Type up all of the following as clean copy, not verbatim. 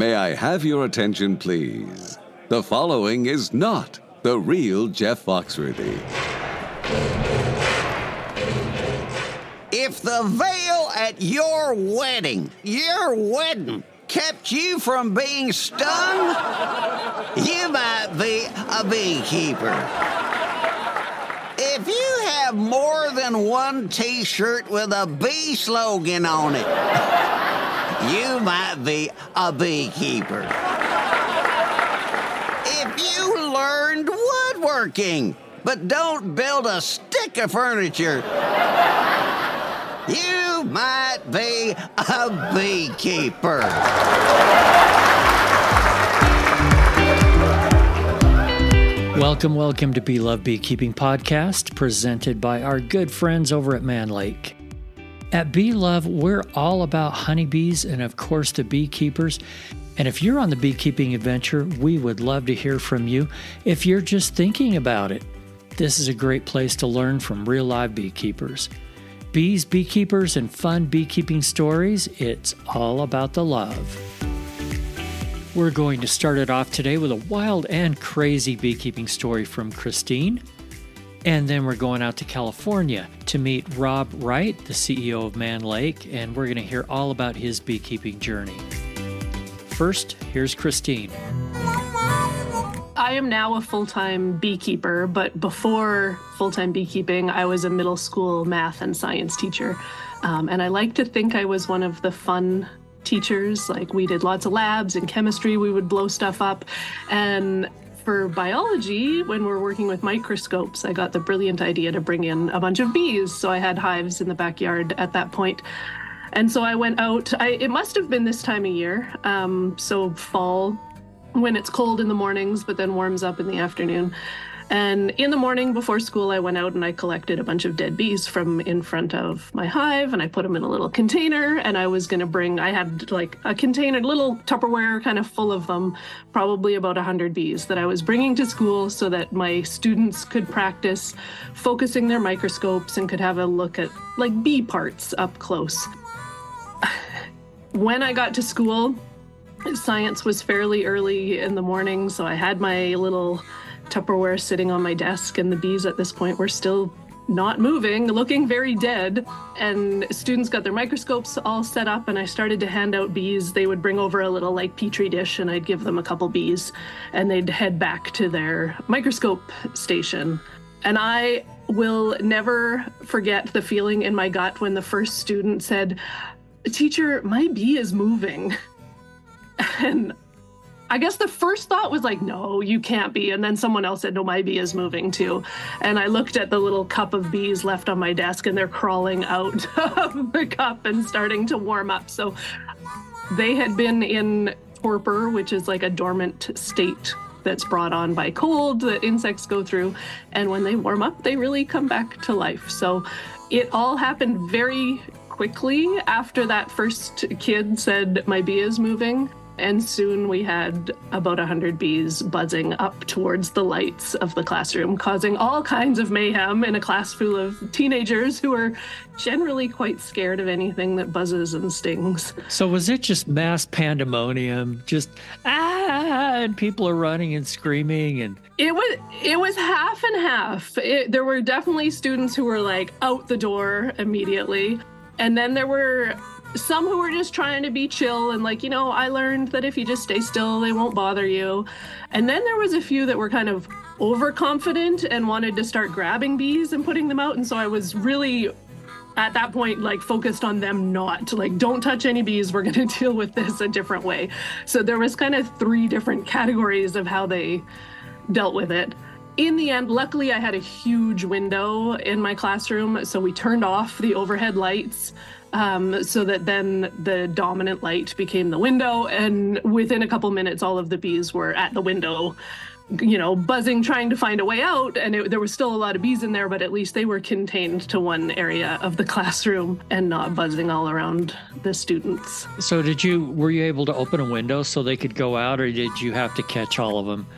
May I have your attention, please? The following is not the real Jeff Foxworthy. If the veil at your wedding, kept you from being stung, you might be a beekeeper. If you have more than one t-shirt with a bee slogan on it, you might be a beekeeper. If you learned woodworking, but don't build a stick of furniture, you might be a beekeeper. Welcome to Bee Love Beekeeping Podcast, presented by our good friends over at Mann Lake. At Bee Love, we're all about honeybees and, of course, the beekeepers. And if you're on the beekeeping adventure, we would love to hear from you if you're just thinking about it. This is a great place to learn from real live beekeepers. Bees, beekeepers, and fun beekeeping stories, it's all about the love. We're going to start it off today with a wild and crazy beekeeping story from Christine. And then we're going out to California to meet Rob Wright, the CEO of Mann Lake, and we're going to hear all about his beekeeping journey. First, here's Christine. I am now a full-time beekeeper, but before full-time beekeeping, I was a middle school math and science teacher. And I like to think I was one of the fun teachers. Like, we did lots of labs. In chemistry, we would blow stuff up. And for biology, when we're working with microscopes, I got the brilliant idea to bring in a bunch of bees. So I had hives in the backyard at that point. And so I went out. It must have been this time of year, so fall, when it's cold in the mornings, but then warms up in the afternoon. And in the morning before school, I went out and I collected a bunch of dead bees from in front of my hive, and I put them in a little container, and I was going to I had like a container, little Tupperware kind of full of them, probably about 100 bees that I was bringing to school so that my students could practice focusing their microscopes and could have a look at like bee parts up close. When I got to school, science was fairly early in the morning, so I had my little Tupperware sitting on my desk, and the bees at this point were still not moving, looking very dead. And students got their microscopes all set up, and I started to hand out bees. They would bring over a little like petri dish, and I'd give them a couple bees, and they'd head back to their microscope station. And I will never forget the feeling in my gut when the first student said, "Teacher, my bee is moving." And I guess the first thought was like, no, you can't be. And then someone else said, no, my bee is moving too. And I looked at the little cup of bees left on my desk, and they're crawling out of the cup and starting to warm up. So they had been in torpor, which is like a dormant state that's brought on by cold that insects go through. And when they warm up, they really come back to life. So it all happened very quickly after that first kid said, my bee is moving. And soon we had about 100 bees buzzing up towards the lights of the classroom, causing all kinds of mayhem in a class full of teenagers who are generally quite scared of anything that buzzes and stings. So was it just mass pandemonium? Just, and people are running and screaming? And It was half and half. There were definitely students who were like out the door immediately. And then there were some who were just trying to be chill and like, I learned that if you just stay still, they won't bother you. And then there was a few that were kind of overconfident and wanted to start grabbing bees and putting them out. And so I was really, at that point, like focused on them not to like, don't touch any bees. We're going to deal with this a different way. So there was kind of 3 different categories of how they dealt with it. In the end, luckily, I had a huge window in my classroom. So we turned off the overhead lights. So that then the dominant light became the window, and within a couple minutes, all of the bees were at the window, buzzing, trying to find a way out, and there was still a lot of bees in there, but at least they were contained to one area of the classroom and not buzzing all around the students. So were you able to open a window so they could go out, or did you have to catch all of them?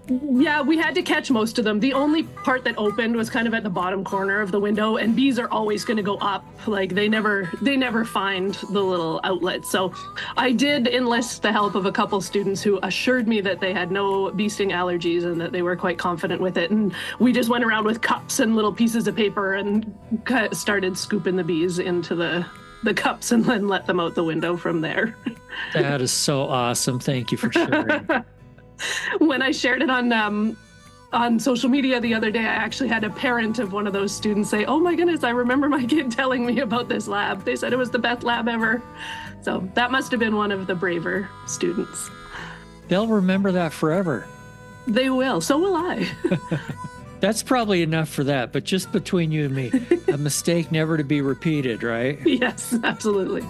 Yeah, we had to catch most of them. The only part that opened was kind of at the bottom corner of the window, and bees are always going to go up. Like they never find the little outlet. So I did enlist the help of a couple students who assured me that they had no bee sting allergies and that they were quite confident with it. And we just went around with cups and little pieces of paper and started scooping the bees into the cups and then let them out the window from there. That is so awesome. Thank you for sharing. When I shared it on social media the other day, I actually had a parent of one of those students say, "Oh my goodness, I remember my kid telling me about this lab. They said it was the best lab ever." So that must have been one of the braver students. They'll remember that forever. They will. So will I. That's probably enough for that, but just between you and me, a mistake never to be repeated, right? Yes, absolutely.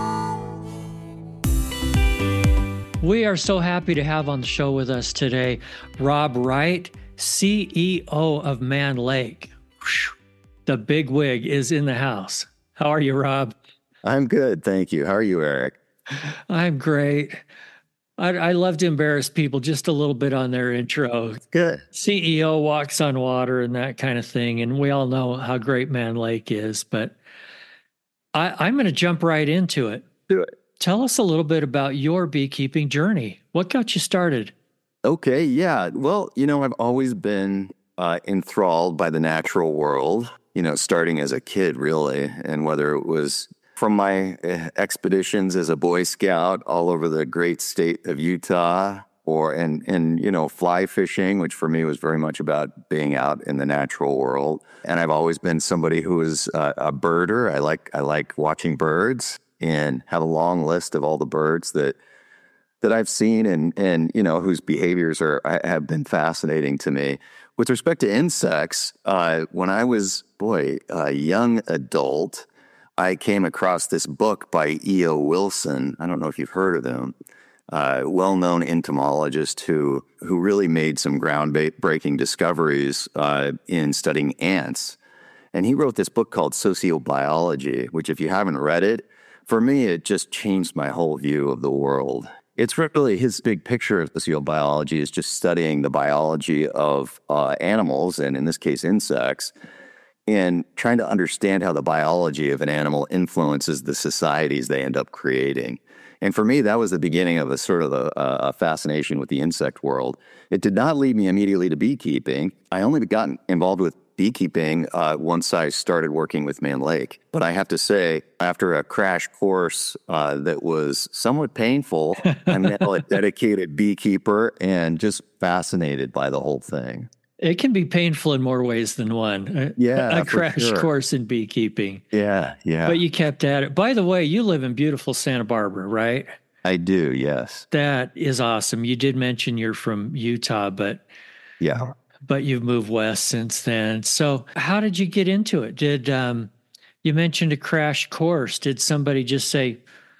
We are so happy to have on the show with us today Rob Wright, CEO of Mann Lake. Whew. The big wig is in the house. How are you, Rob? I'm good, thank you. How are you, Eric? I'm great. I love to embarrass people just a little bit on their intro. Good. CEO walks on water and that kind of thing, and we all know how great Mann Lake is, but I'm going to jump right into it. Do it. Tell us a little bit about your beekeeping journey. What got you started? Okay, yeah. Well, I've always been enthralled by the natural world, starting as a kid, really. And whether it was from my expeditions as a Boy Scout all over the great state of Utah, or fly fishing, which for me was very much about being out in the natural world. And I've always been somebody who is a birder. I like watching birds, and have a long list of all the birds that I've seen and whose behaviors have been fascinating to me. With respect to insects, when I was a young adult, I came across this book by E.O. Wilson. I don't know if you've heard of him. Well-known entomologist who really made some groundbreaking discoveries in studying ants. And he wrote this book called Sociobiology, which if you haven't read it, for me, it just changed my whole view of the world. It's really his big picture of sociobiology is just studying the biology of animals, and in this case, insects, and trying to understand how the biology of an animal influences the societies they end up creating. And for me, that was the beginning of a fascination with the insect world. It did not lead me immediately to beekeeping. I only got involved with beekeeping once I started working with Mann Lake. But I have to say, after a crash course that was somewhat painful, I'm now a dedicated beekeeper and just fascinated by the whole thing. It can be painful in more ways than one. Yeah, a crash course in beekeeping. Yeah. But you kept at it. By the way, you live in beautiful Santa Barbara, right? I do, yes. That is awesome. You did mention you're from Utah, but yeah. But you've moved west since then. So how did you get into it? Did you mentioned a crash course? Did somebody just say,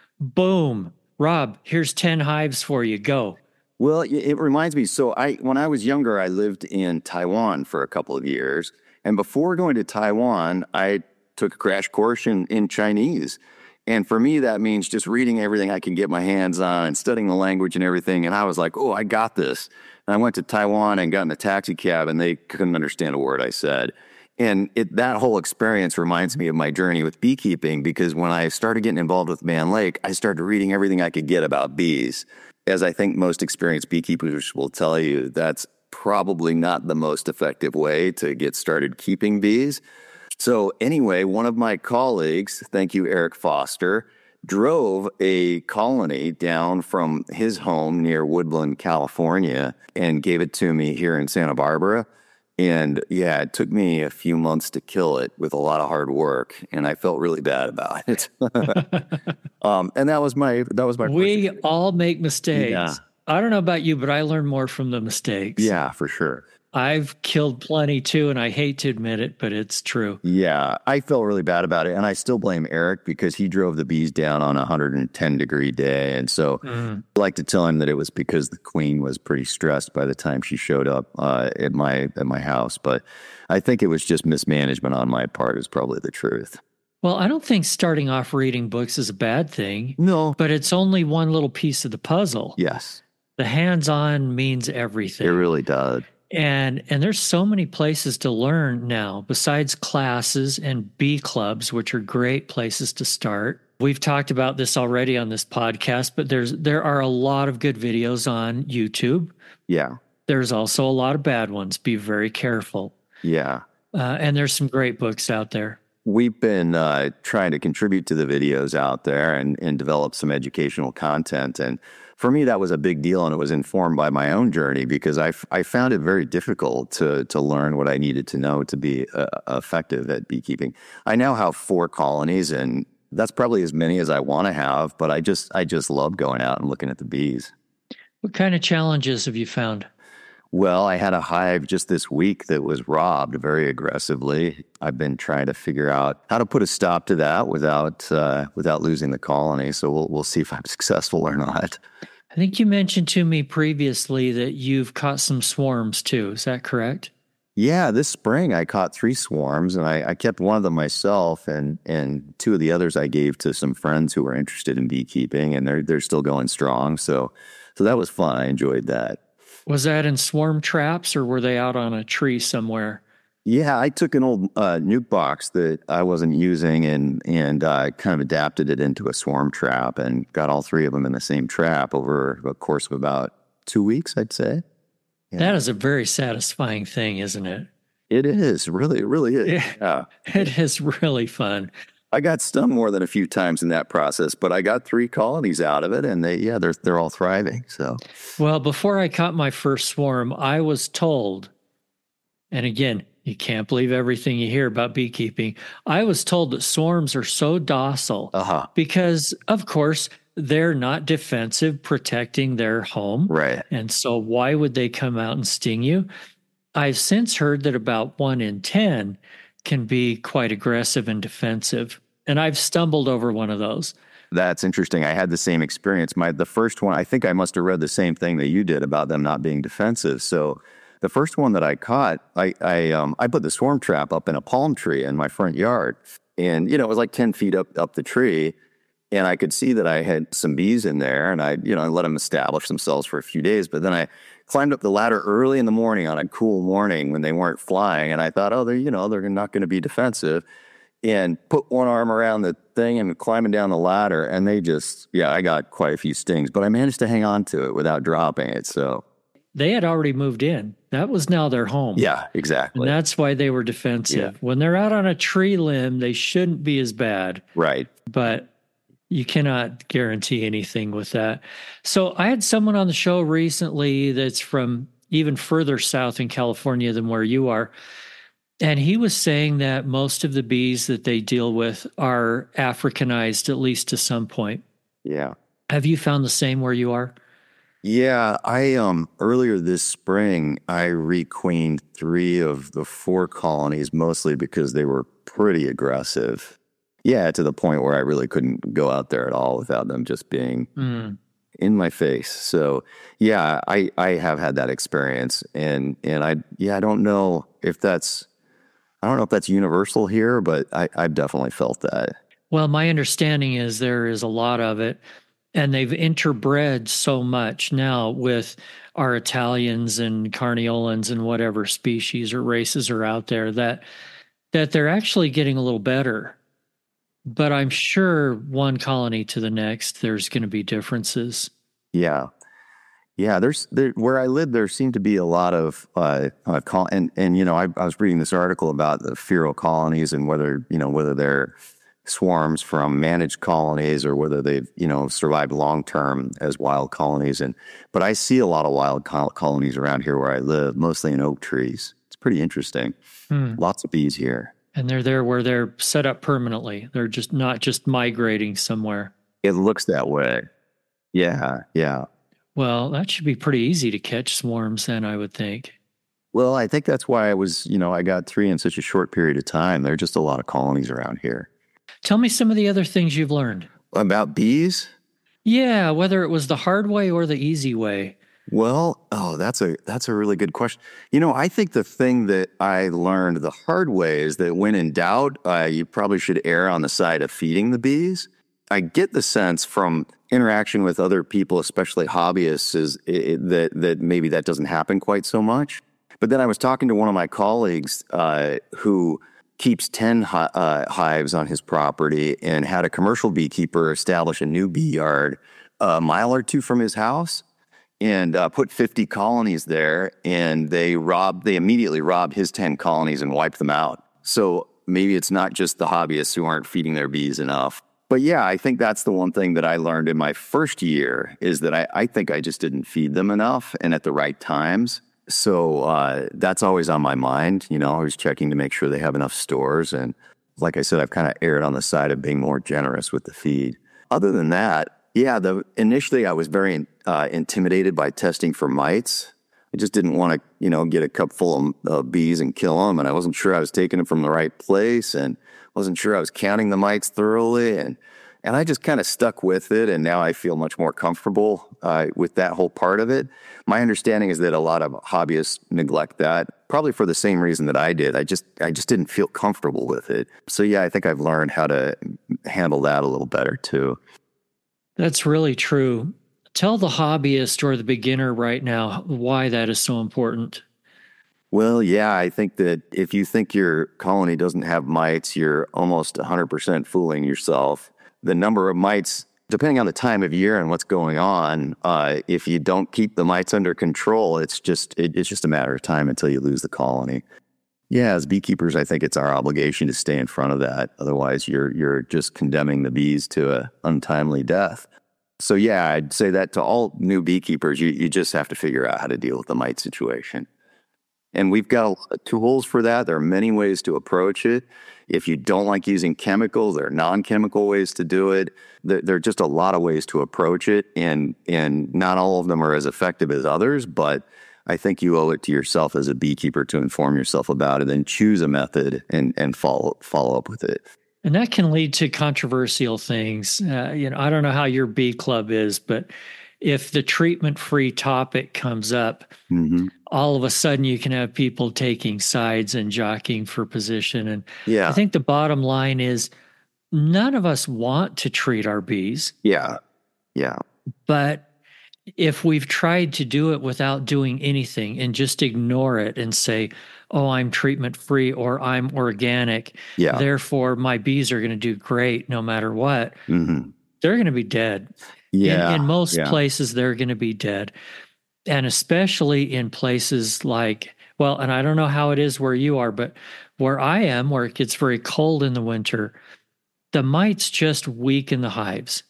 boom, Rob, here's 10 hives for you, go? Well, it reminds me. So when I was younger, I lived in Taiwan for a couple of years. And before going to Taiwan, I took a crash course in Chinese. And for me, that means just reading everything I can get my hands on and studying the language and everything. And I was like, oh, I got this. And I went to Taiwan and got in a taxi cab, and they couldn't understand a word I said. And that whole experience reminds me of my journey with beekeeping, because when I started getting involved with Mann Lake, I started reading everything I could get about bees. As I think most experienced beekeepers will tell you, that's probably not the most effective way to get started keeping bees. So anyway, one of my colleagues, thank you, Eric Foster, drove a colony down from his home near Woodland, California, and gave it to me here in Santa Barbara. And yeah, it took me a few months to kill it with a lot of hard work, and I felt really bad about it. And that was my. We all make mistakes. Yeah. I don't know about you, but I learn more from the mistakes. Yeah, for sure. I've killed plenty too, and I hate to admit it, but it's true. Yeah, I felt really bad about it, and I still blame Eric because he drove the bees down on a 110-degree day, and so I like to tell him that it was because the queen was pretty stressed by the time she showed up at my house. But I think it was just mismanagement on my part is probably the truth. Well, I don't think starting off reading books is a bad thing. No, but it's only one little piece of the puzzle. Yes. The hands-on means It everything. really does. And there's so many places to learn now besides classes and bee clubs, which are great places to start. We've talked about this already on this podcast, but there are a lot of good videos on YouTube. Yeah. There's also a lot of bad ones. Be very careful. Yeah. And there's some great books out there. We've been trying to contribute to the videos out there and develop some educational content. And for me, that was a big deal, and it was informed by my own journey because I found it very difficult to learn what I needed to know to be effective at beekeeping. I now have 4 colonies, and that's probably as many as I want to have, but I just love going out and looking at the bees. What kind of challenges have you found? Well, I had a hive just this week that was robbed very aggressively. I've been trying to figure out how to put a stop to that without losing the colony. So we'll see if I'm successful or not. I think you mentioned to me previously that you've caught some swarms too. Is that correct? Yeah, this spring I caught 3 swarms, and I kept one of them myself, and 2 of the others I gave to some friends who were interested in beekeeping, and they're still going strong. So that was fun. I enjoyed that. Was that in swarm traps, or were they out on a tree somewhere? Yeah, I took an old nuke box that I wasn't using and kind of adapted it into a swarm trap and got all 3 of them in the same trap over a course of about 2 weeks, I'd say. Yeah. That is a very satisfying thing, isn't it? It is. It really is. Yeah. It is really fun. I got stung more than a few times in that process, but I got 3 colonies out of it, and they're all thriving. So, well, before I caught my first swarm, I was told, and again, you can't believe everything you hear about beekeeping. I was told that swarms are so docile because, of course, they're not defensive, protecting their home. Right. And so why would they come out and sting you? I've since heard that about 1 in 10 can be quite aggressive and defensive. And I've stumbled over one of those. That's interesting. I had the same experience. The first one, I think I must have read the same thing that you did about them not being defensive. So the first one that I caught, I put the swarm trap up in a palm tree in my front yard. And, it was like 10 feet up the tree. And I could see that I had some bees in there, and I let them establish themselves for a few days. But then I climbed up the ladder early in the morning on a cool morning when they weren't flying. And I thought, they're not going to be defensive. And put one arm around the thing and climbing down the ladder. And they I got quite a few stings, but I managed to hang on to it without dropping it. So they had already moved in. That was now their home. Yeah, exactly. And that's why they were defensive. Yeah. When they're out on a tree limb, they shouldn't be as bad. Right. But you cannot guarantee anything with that. So I had someone on the show recently that's from even further south in California than where you are. And he was saying that most of the bees that they deal with are Africanized, at least to some point. Yeah. Have you found the same where you are? Yeah, I earlier this spring, I requeened 3 of the 4 colonies, mostly because they were pretty aggressive. Yeah, to the point where I really couldn't go out there at all without them just being in my face. So yeah, I have had that experience, and I don't know if that's universal here, but I've definitely felt that. Well, my understanding is there is a lot of it, and they've interbred so much now with our Italians and Carniolans and whatever species or races are out there that they're actually getting a little better. But I'm sure one colony to the next, there's going to be differences. Yeah. Yeah, where I live, there seemed to be a lot of, I was reading this article about the feral colonies and whether they're swarms from managed colonies or whether they've, survived long-term as wild colonies. But I see a lot of wild colonies around here where I live, mostly in oak trees. It's pretty interesting. Lots of bees here. And they're there where they're set up permanently. They're just not just migrating somewhere. It looks that way. Yeah, yeah. Well, that should be pretty easy to catch swarms then, I would think. Well, I think that's why I got 3 in such a short period of time. There are just a lot of colonies around here. Tell me some of the other things you've learned. About bees? Yeah, whether it was the hard way or the easy way. Well, that's a really good question. I think the thing that I learned the hard way is that when in doubt, you probably should err on the side of feeding the bees. I get the sense from interaction with other people, especially hobbyists, that maybe that doesn't happen quite so much. But then I was talking to one of my colleagues who keeps 10 hives on his property and had a commercial beekeeper establish a new bee yard a mile or two from his house and put 50 colonies there. And they immediately robbed his 10 colonies and wiped them out. So maybe it's not just the hobbyists who aren't feeding their bees enough. But yeah, I think that's the one thing that I learned in my first year is that I think I just didn't feed them enough and at the right times. So that's always on my mind, always checking to make sure they have enough stores. And like I said, I've kind of erred on the side of being more generous with the feed. Other than that, yeah, initially I was very intimidated by testing for mites. I just didn't want to, get a cup full of bees and kill them. And I wasn't sure I was taking them from the right place and wasn't sure I was counting the mites thoroughly. And I just kind of stuck with it. And now I feel much more comfortable with that whole part of it. My understanding is that a lot of hobbyists neglect that, probably for the same reason that I did. I just didn't feel comfortable with it. So yeah, I think I've learned how to handle that a little better too. That's really true. Tell the hobbyist or the beginner right now why that is so important. Well, yeah, I think that if you think your colony doesn't have mites, you're almost 100% fooling yourself. The number of mites, depending on the time of year and what's going on, if you don't keep the mites under control, it's just a matter of time until you lose the colony. Yeah, as beekeepers, I think it's our obligation to stay in front of that. Otherwise, you're just condemning the bees to an untimely death. So yeah, I'd say that to all new beekeepers, you just have to figure out how to deal with the mite situation. And we've got a lot of tools for that. There are many ways to approach it. If you don't like using chemicals, there are non-chemical ways to do it. There are just a lot of ways to approach it, and not all of them are as effective as others, but I think you owe it to yourself as a beekeeper to inform yourself about it and choose a method and follow up with it. And that can lead to controversial things. I don't know how your bee club is, but if the treatment-free topic comes up, all of a sudden you can have people taking sides and jockeying for position. And yeah. I think the bottom line is none of us want to treat our bees. Yeah. But if we've tried to do it without doing anything and just ignore it and say, oh, I'm treatment-free or I'm organic, therefore my bees are going to do great no matter what, they're going to be dead. Yeah. In most places, they're going to be dead. And especially in places like, well, and I don't know how it is where you are, but where I am, where it gets very cold in the winter, the mites just weaken the hives.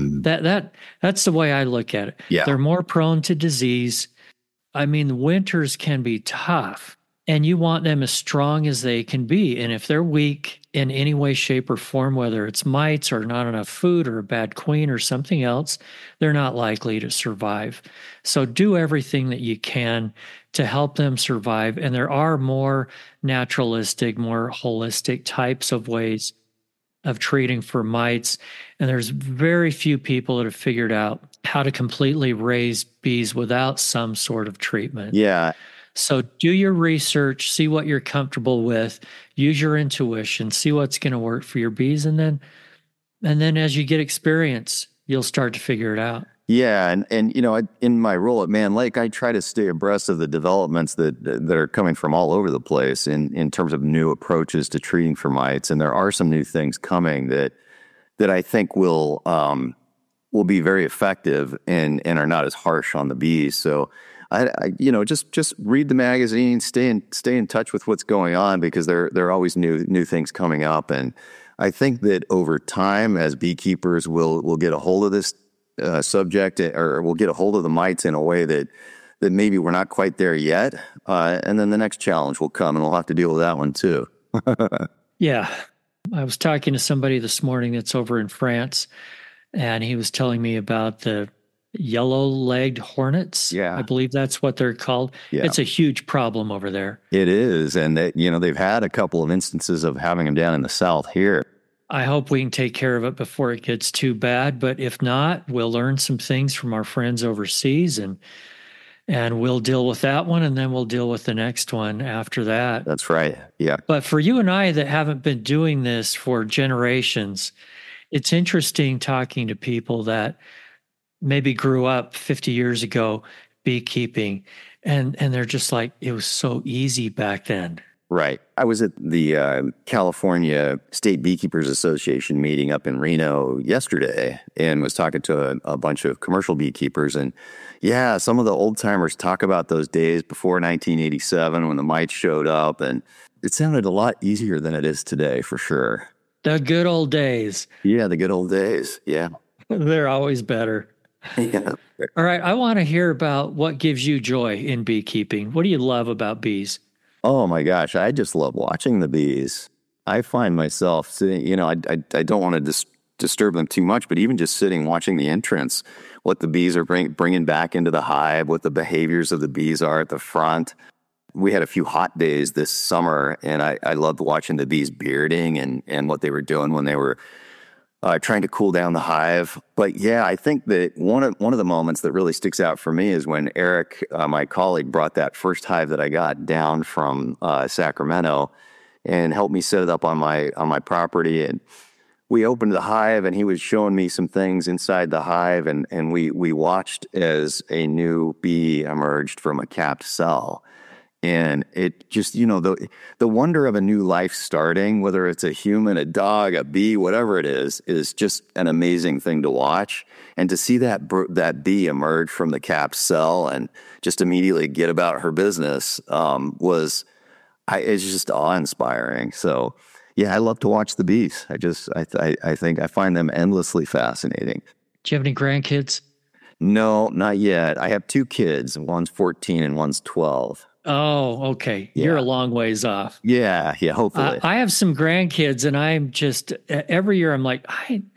That's the way I look at it. Yeah. They're more prone to disease. I mean, the winters can be tough, and you want them as strong as they can be. And if they're weak in any way, shape, or form, whether it's mites or not enough food or a bad queen or something else, they're not likely to survive. So do everything that you can to help them survive. And there are more naturalistic, more holistic types of ways of treating for mites. And there's very few people that have figured out how to completely raise bees without some sort of treatment. Yeah. So do your research, see what you're comfortable with, use your intuition, see what's going to work for your bees. And then as you get experience, you'll start to figure it out. Yeah, and in my role at Mann Lake, I try to stay abreast of the developments that are coming from all over the place in terms of new approaches to treating for mites. And there are some new things coming that I think will be very effective and are not as harsh on the bees. So I just read the magazine, stay in touch with what's going on, because there are always new things coming up. And I think that over time, as beekeepers, we'll get a hold of this subject, or we'll get a hold of the mites in a way that maybe we're not quite there yet. And then the next challenge will come, and we'll have to deal with that one too. Yeah. I was talking to somebody this morning that's over in France, and he was telling me about the yellow-legged hornets. Yeah. I believe that's what they're called. Yeah. It's a huge problem over there. It is. And they've had a couple of instances of having them down in the south here. I hope we can take care of it before it gets too bad. But if not, we'll learn some things from our friends overseas, and we'll deal with that one, and then we'll deal with the next one after that. That's right. Yeah. But for you and I that haven't been doing this for generations, It's interesting talking to people that maybe grew up 50 years ago beekeeping, and they're just like, it was so easy back then. Right. I was at the California State Beekeepers Association meeting up in Reno yesterday and was talking to a bunch of commercial beekeepers. And yeah, some of the old timers talk about those days before 1987 when the mites showed up. And it sounded a lot easier than it is today, for sure. The good old days. Yeah, the good old days. Yeah. They're always better. Yeah. All right. I want to hear about what gives you joy in beekeeping. What do you love about bees? Oh my gosh, I just love watching the bees. I find myself sitting, I don't want to disturb them too much, but even just sitting watching the entrance, what the bees are bringing back into the hive, what the behaviors of the bees are at the front. We had a few hot days this summer, and I loved watching the bees bearding and what they were doing when they were trying to cool down the hive. But yeah, I think that one of the moments that really sticks out for me is when Eric, my colleague, brought that first hive that I got down from Sacramento and helped me set it up on my property. And we opened the hive, and he was showing me some things inside the hive, and we watched as a new bee emerged from a capped cell. And it just, the wonder of a new life starting, whether it's a human, a dog, a bee, whatever it is just an amazing thing to watch. And to see that bee emerge from the capped cell and just immediately get about her business it's just awe-inspiring. So, yeah, I love to watch the bees. I think I find them endlessly fascinating. Do you have any grandkids? No, not yet. I have 2 kids. One's 14 and one's 12. Oh, okay. Yeah. You're a long ways off. Yeah, hopefully. I have some grandkids, and I'm just, every year I'm like,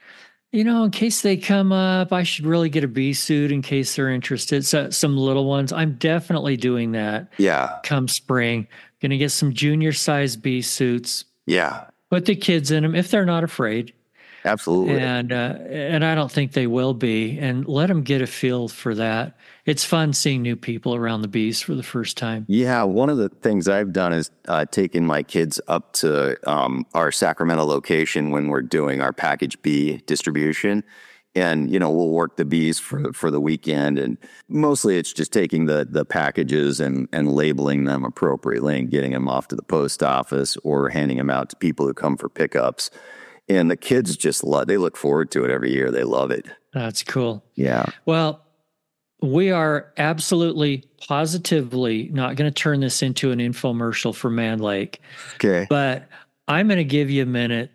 in case they come up, I should really get a bee suit in case they're interested. So, some little ones. I'm definitely doing that. Yeah. Come spring. Going to get some junior size bee suits. Yeah. Put the kids in them if they're not afraid. Absolutely. And I don't think they will be. And let them get a feel for that. It's fun seeing new people around the bees for the first time. Yeah, one of the things I've done is taken my kids up to our Sacramento location when we're doing our package bee distribution. And, we'll work the bees for the weekend. And mostly it's just taking the packages and labeling them appropriately and getting them off to the post office or handing them out to people who come for pickups. And the kids they look forward to it every year. They love it. That's cool. Yeah. Well, we are absolutely, positively not going to turn this into an infomercial for Mann Lake. Okay. But I'm going to give you a minute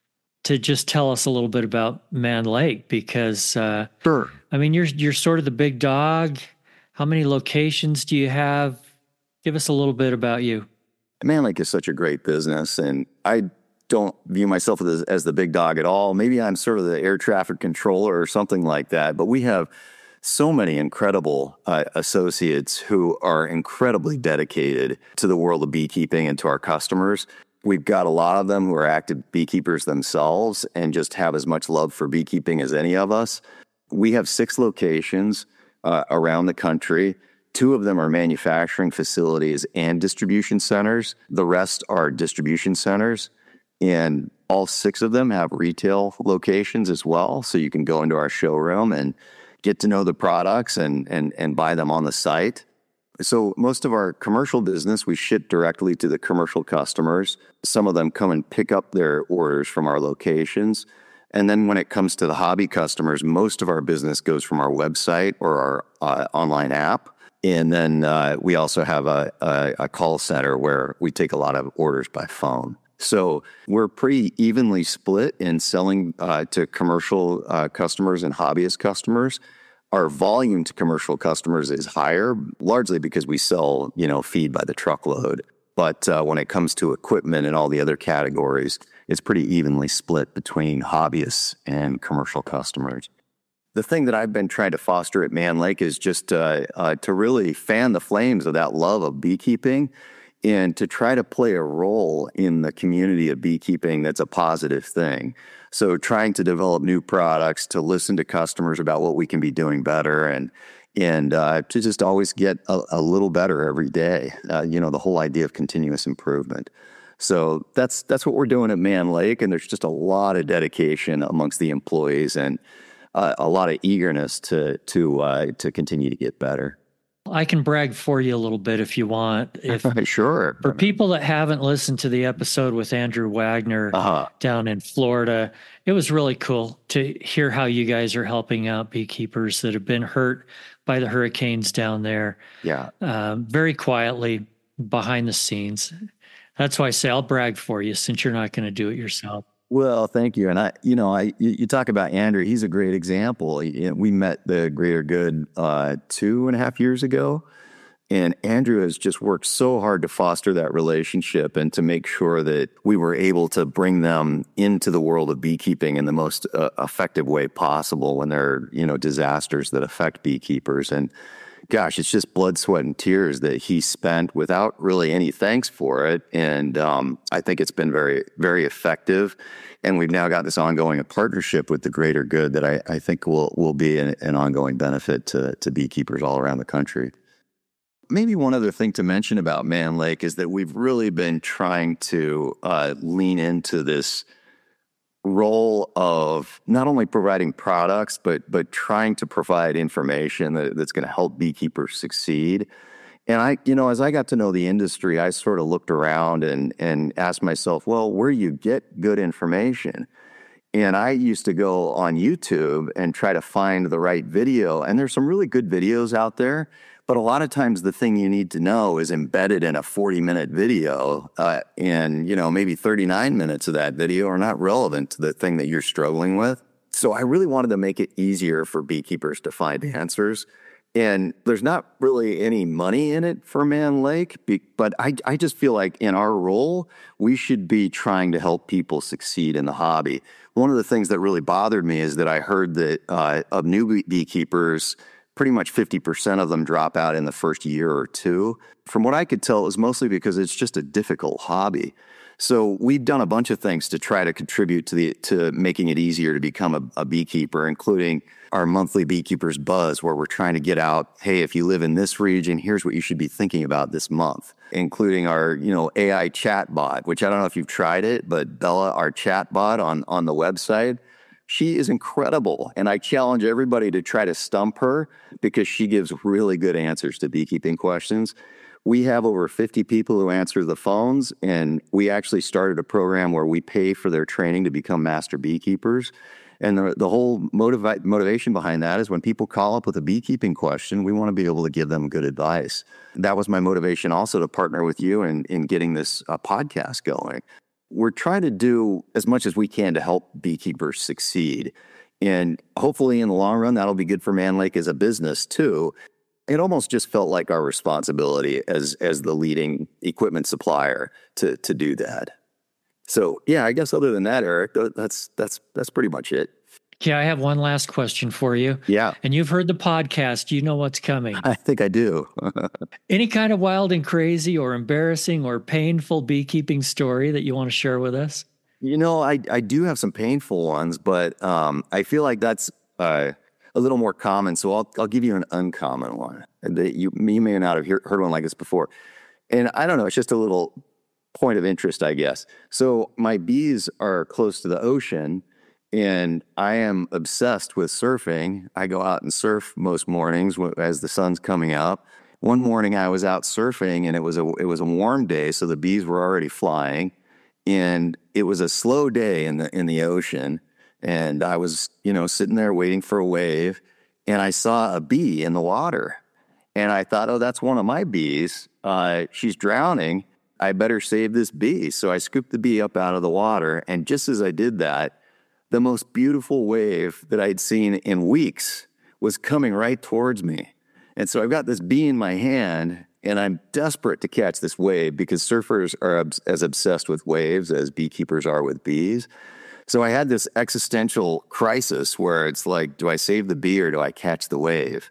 to just tell us a little bit about Mann Lake because, sure. I mean, you're sort of the big dog. How many locations do you have? Give us a little bit about you. Mann Lake is such a great business, and I don't view myself as the big dog at all. Maybe I'm sort of the air traffic controller or something like that, but we have so many incredible associates who are incredibly dedicated to the world of beekeeping and to our customers. We've got a lot of them who are active beekeepers themselves and just have as much love for beekeeping as any of us. We have 6 locations around the country. 2 of them are manufacturing facilities and distribution centers. The rest are distribution centers. And all 6 of them have retail locations as well. So you can go into our showroom and get to know the products and buy them on the site. So most of our commercial business, we ship directly to the commercial customers. Some of them come and pick up their orders from our locations. And then when it comes to the hobby customers, most of our business goes from our website or our online app. And then we also have a call center where we take a lot of orders by phone. So we're pretty evenly split in selling to commercial customers and hobbyist customers. Our volume to commercial customers is higher, largely because we sell, feed by the truckload. But when it comes to equipment and all the other categories, it's pretty evenly split between hobbyists and commercial customers. The thing that I've been trying to foster at Mann Lake is just to really fan the flames of that love of beekeeping and to try to play a role in the community of beekeeping that's a positive thing. So trying to develop new products, to listen to customers about what we can be doing better, and to just always get a little better every day. The whole idea of continuous improvement. So that's what we're doing at Mann Lake, and there's just a lot of dedication amongst the employees and a lot of eagerness to continue to get better. I can brag for you a little bit if you want. Sure. For people that haven't listened to the episode with Andrew Wagner down in Florida, it was really cool to hear how you guys are helping out beekeepers that have been hurt by the hurricanes down there. Yeah. Very quietly behind the scenes. That's why I say I'll brag for you since you're not going to do it yourself. Well, thank you. And you talk about Andrew. He's a great example. We met the Greater Good 2.5 years ago, and Andrew has just worked so hard to foster that relationship and to make sure that we were able to bring them into the world of beekeeping in the most effective way possible when there are, disasters that affect beekeepers. And gosh, it's just blood, sweat, and tears that he spent without really any thanks for it. And I think it's been very, very effective. And we've now got this ongoing partnership with the Greater Good that I think will be an ongoing benefit to beekeepers all around the country. Maybe one other thing to mention about Mann Lake is that we've really been trying to lean into this role of not only providing products, but trying to provide information that's going to help beekeepers succeed. And as I got to know the industry, I sort of looked around and asked myself, well, where do you get good information? And I used to go on YouTube and try to find the right video. And there's some really good videos out there. But a lot of times the thing you need to know is embedded in a 40-minute video, and maybe 39 minutes of that video are not relevant to the thing that you're struggling with. So I really wanted to make it easier for beekeepers to find answers. And there's not really any money in it for Mann Lake, but I just feel like in our role, we should be trying to help people succeed in the hobby. One of the things that really bothered me is that I heard that of new beekeepers, pretty much 50% of them drop out in the first year or two. From what I could tell, it was mostly because it's just a difficult hobby. So we've done a bunch of things to try to contribute to making it easier to become a beekeeper, including our monthly Beekeepers Buzz, where we're trying to get out, hey, if you live in this region, here's what you should be thinking about this month, including our AI chat bot, which I don't know if you've tried it, but Bella, our chat bot on the website, she is incredible, and I challenge everybody to try to stump her because she gives really good answers to beekeeping questions. We have over 50 people who answer the phones, and we actually started a program where we pay for their training to become master beekeepers. And the whole motivation behind that is when people call up with a beekeeping question, we want to be able to give them good advice. That was my motivation also to partner with you in getting this podcast going. We're trying to do as much as we can to help beekeepers succeed. And hopefully in the long run, that'll be good for Mann Lake as a business too. It almost just felt like our responsibility as the leading equipment supplier to do that. So yeah, I guess other than that, Eric, that's pretty much it. Yeah, I have one last question for you. Yeah. And you've heard the podcast. You know what's coming. I think I do. Any kind of wild and crazy or embarrassing or painful beekeeping story that you want to share with us? I do have some painful ones, but I feel like that's a little more common. So I'll give you an uncommon one that you may not have heard one like this before. And I don't know, it's just a little point of interest, I guess. So my bees are close to the ocean, and I am obsessed with surfing. I go out and surf most mornings as the sun's coming up. One morning I was out surfing, and it was a warm day, so the bees were already flying, and it was a slow day in the ocean. And I was, sitting there waiting for a wave, and I saw a bee in the water, and I thought, oh, that's one of my bees. She's drowning. I better save this bee. So I scooped the bee up out of the water, and just as I did that, the most beautiful wave that I'd seen in weeks was coming right towards me. And so I've got this bee in my hand, and I'm desperate to catch this wave because surfers are as obsessed with waves as beekeepers are with bees. So I had this existential crisis where it's like, do I save the bee or do I catch the wave?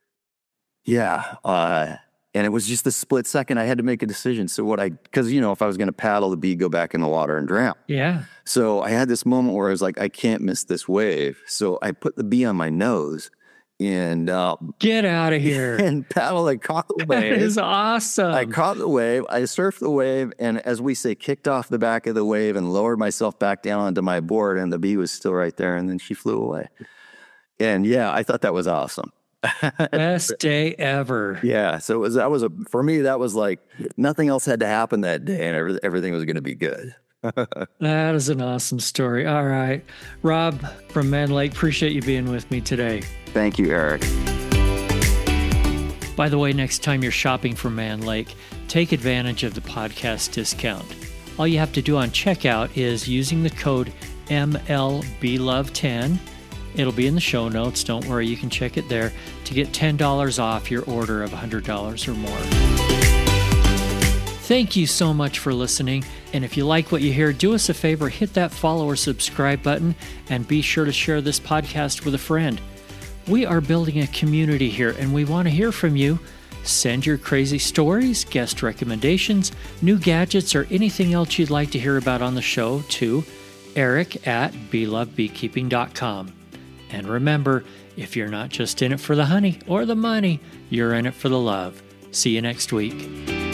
Yeah. And it was just a split second. I had to make a decision. So because if I was going to paddle the bee, go back in the water and drown. Yeah. So I had this moment where I was like, I can't miss this wave. So I put the bee on my nose, and Get out of here. and paddled. I caught the wave. That is awesome. I caught the wave. I surfed the wave, and as we say, kicked off the back of the wave and lowered myself back down onto my board. And the bee was still right there, and then she flew away. And yeah, I thought that was awesome. Best day ever. Yeah, so for me, that was like nothing else had to happen that day, and everything was going to be good. That is an awesome story. All right. Rob from Man Lake, appreciate you being with me today. Thank you, Eric. By the way, next time you're shopping for Man Lake, take advantage of the podcast discount. All you have to do on checkout is using the code MLBLOVE10. It'll be in the show notes. Don't worry, you can check it there to get $10 off your order of $100 or more. Thank you so much for listening. And if you like what you hear, do us a favor, hit that follow or subscribe button, and be sure to share this podcast with a friend. We are building a community here, and we want to hear from you. Send your crazy stories, guest recommendations, new gadgets, or anything else you'd like to hear about on the show to eric@belovebeekeeping.com. And remember, if you're not just in it for the honey or the money, you're in it for the love. See you next week.